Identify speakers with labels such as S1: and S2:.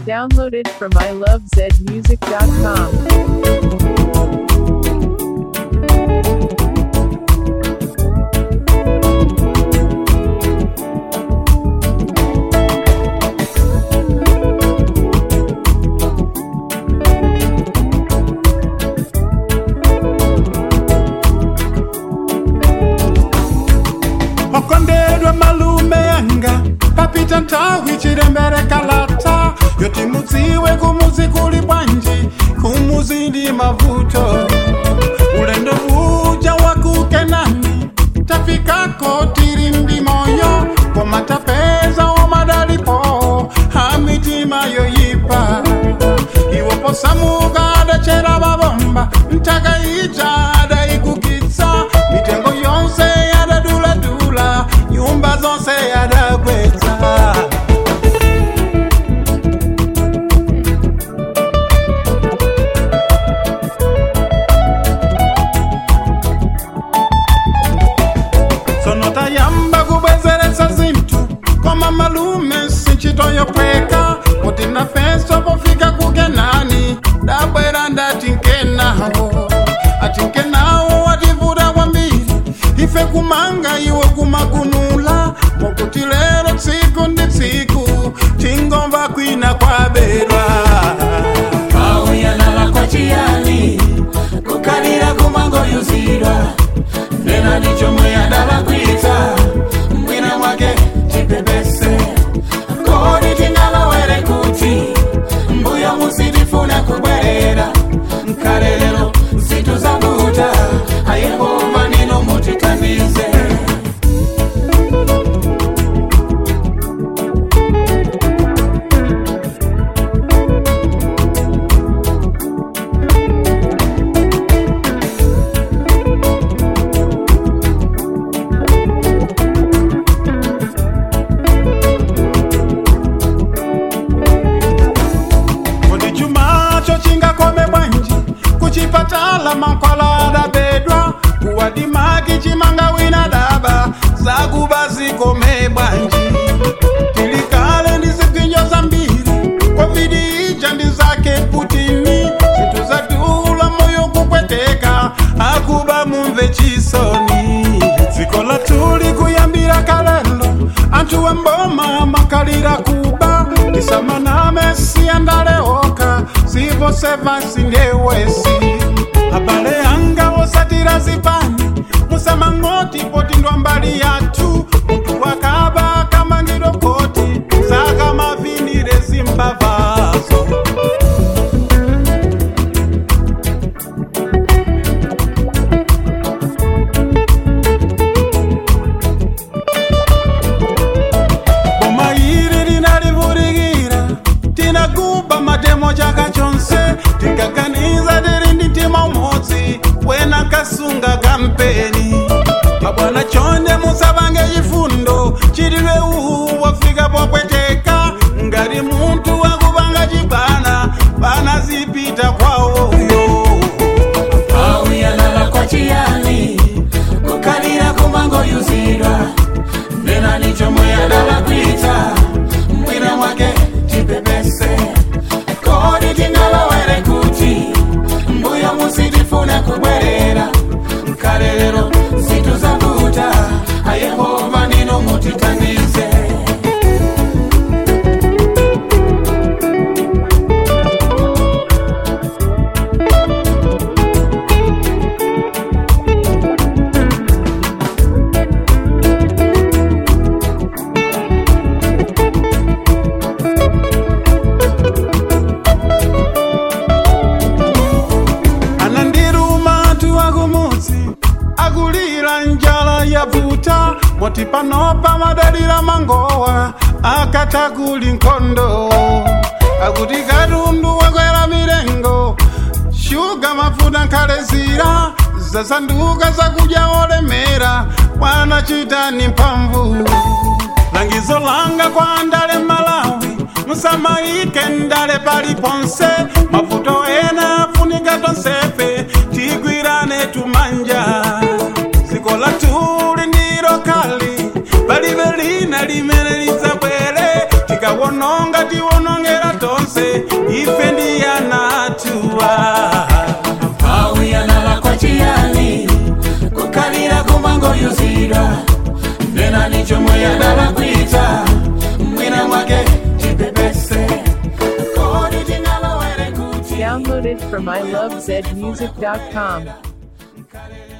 S1: Downloaded from ilovezmusic.com.
S2: Okondedwa malume yanga papita ntawi chirembere kalata yoti mudziwe kumuzi kuli bwanji kumuzi ndi mavuto ulendo uja wakukenani tafikako tiri ndi moyo koma tapeza omadalipo hamitima yoyipa iwopo samuka adachera babomba ntaka ija adaikukitsa mitengo yonse yadaduladula nyumba zonse yadagwetsa sonota yamba kubwezeretsa zinthu koma malume sinchitoyo pweka kuti na feso pofika kukenani dabwera ndati nkenawo ati nkenawo wativuta kwambiri ife kumanga iwe kumagunula mokuti lero tsiku ndi tsiku tingomva kwina kwabedwa
S3: pauyanala kwa chiyani kukalira kumangoyuzidwa nena nichomwe yadala kwita mwina mwake chipepese kodi tingalawere kuti mbuya musitifuna kubwerera nkalelero nsitu zakuta ayehova nino mutitanize
S2: kuchipatala mankwala adabedwa kuwadimaki chimanga wina daba zakuba zikome bwanji tilikale ndizipinjo zambiri covid ija ndi zake putini zinthu zadula moyo kupweteka akuba mumve chisoni dziko latuli kuyambira kalelo anthu wemboma makalira kuba tisamaname siyandaleoka sivo sevasi ndewesi abale anga wosatira zipani musamangoti poti ndwa mbali yathu munthu wakaba kamangiro poti zaka mavinire zimbavazo boma iri linalivurikira tinakuba matemo chaka chonse tikaganiza tiri ndi mtima umodzi wena kasunga kampeni mabwana chonde musapange chifundo chiliwe uhu wafika popweteka ngati munthu wakupanga chibwana bana zipita kwawoyo
S3: pauyanala kwa chiyani kukalira kumangoyuzidwa nena nichomwe yadala kwita mwina mwake chipepese kodi tingalawere kuti mbuya musitifuna kubwerera nkalelero nsitu zakuta ayehova nino mutitanize
S2: akulira njala yavuta moti panopa madalira mangowa akatakuli nkondo akuti katundu wakwera milengo shuga mafuta nkhalezira zasanduka zakudya olemera mwana chitani mphamvu langizo langa kwa andale Malawi musamaike ndale paliponse mavuto ena afunika tonsefe tigwirane tumanja ziko latuli ndilo kali balibe lina limene lidzabwere tikawononga tiwonongera tonse
S3: yuzidwa nena nichomwe yadala kuita mwina mwake chipepese kodi tinalowere kuti
S1: Download it from ilovezmusic.com.